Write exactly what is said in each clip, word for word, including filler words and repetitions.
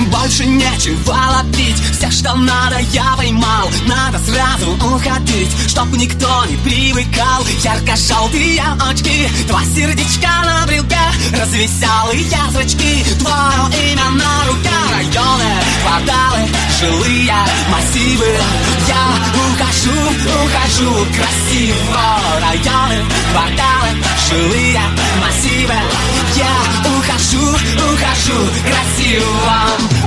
больше нечего ловить. Всех, что надо, я поймал. Надо сразу уходить, чтоб никто не привыкал. Ярко-желтые очки, два сердечка на брелке, развеселые зрачки, твое имя на руке. Районы, кварталы, жилые массивы. Я ухожу, ухожу красиво. Районы, кварталы, жилые массивы. Я ухожу, ухожу красиво.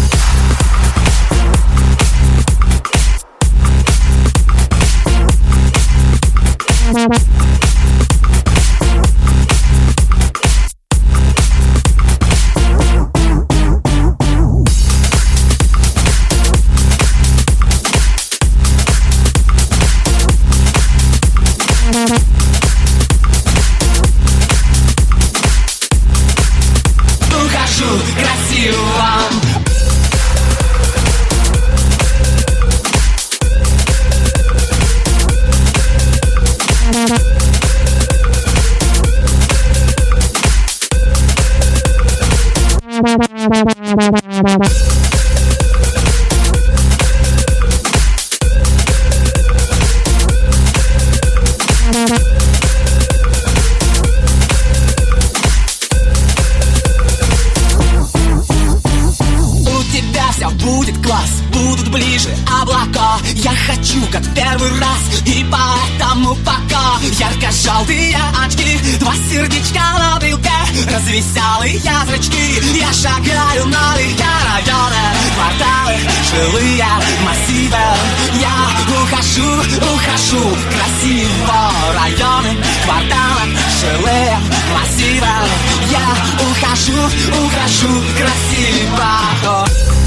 Будет класс, будут ближе облака. Я хочу, как первый раз, и поэтому пока. Ярко-желтые очки, два сердечка на брелке, развеселые зрачки. Я шагаю налегке. Районы, кварталы, жилые массивы. Я ухожу, ухожу красиво. Районы, кварталы, жилые массивы. Я ухожу, ухожу красиво.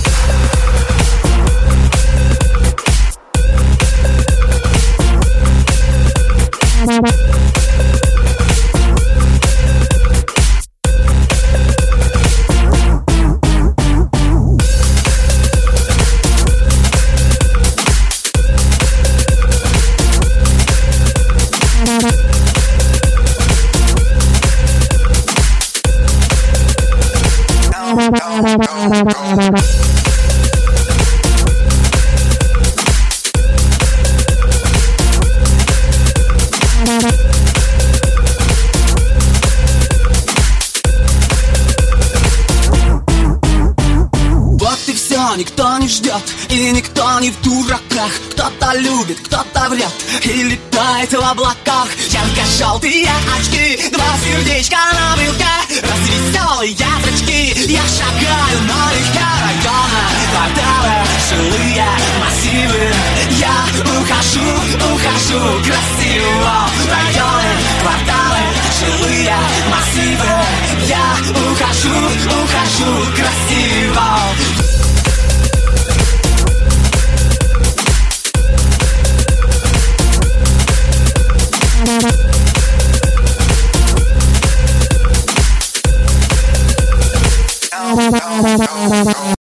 Никто не ждет, и никто не в дураках. Кто-то любит, кто-то врет и летает в облаках. Ярко-желтые очки, два сердечка на брелке, развеселые зрачки. Я шагаю налегке. Районы, кварталы, жилые массивы. Я ухожу, ухожу красиво. Районы, кварталы, жилые массивы. Я ухожу, ухожу красиво.